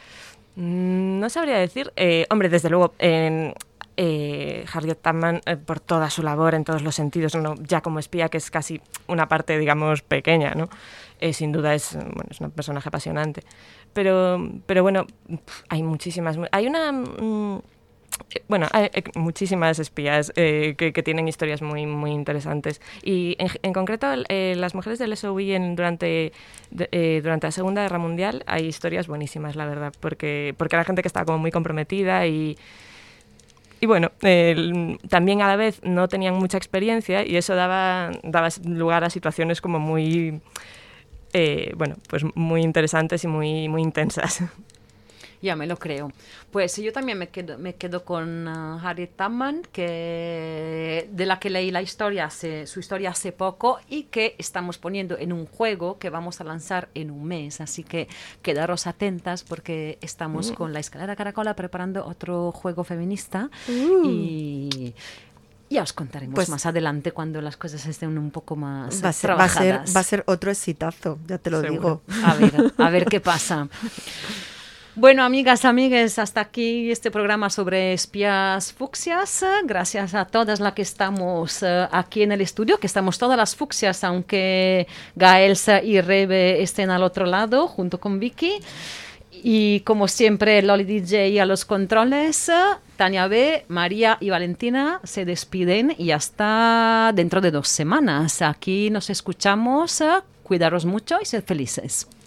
no sabría decir. Eh, hombre, desde luego, en eh, Harriet Tubman, eh, por toda su labor en todos los sentidos, ¿no? Ya como espía, que es casi una parte, digamos, pequeña, ¿no? Eh, sin duda es, bueno, es un personaje apasionante. Pero, pero bueno, hay muchísimas... Hay una... Mm, Bueno, hay muchísimas espías eh, que, que tienen historias muy, muy interesantes. Y en, en concreto, eh, las mujeres del S O V en, durante, de, eh, durante la Segunda Guerra Mundial hay historias buenísimas, la verdad, porque, porque era gente que estaba como muy comprometida y, y bueno, eh, también a la vez no tenían mucha experiencia y eso daba, daba lugar a situaciones como muy, eh, bueno, pues muy interesantes y muy, muy intensas. Ya me lo creo. Pues yo también me quedo, me quedo con uh, Harriet Tubman, que, de la que leí la historia hace, su historia hace poco y que estamos poniendo en un juego que vamos a lanzar en un mes. Así que quedaros atentas porque estamos mm. con la Escalera Caracola preparando otro juego feminista uh. y... Ya os contaremos pues, más adelante cuando las cosas estén un poco más va a ser, trabajadas. Va a ser, va a ser otro exitazo, ya te lo Seguro. digo. A ver, a ver qué pasa. Bueno, amigas, amigues, hasta aquí este programa sobre espías fucsias. Gracias a todas las que estamos uh, aquí en el estudio, que estamos todas las fucsias, aunque Gaelsa y Rebe estén al otro lado, junto con Vicky. Y como siempre, Loli D J a los controles, Tania B, María y Valentina se despiden y hasta dentro de dos semanas. Aquí nos escuchamos. Cuidaros mucho y sed felices.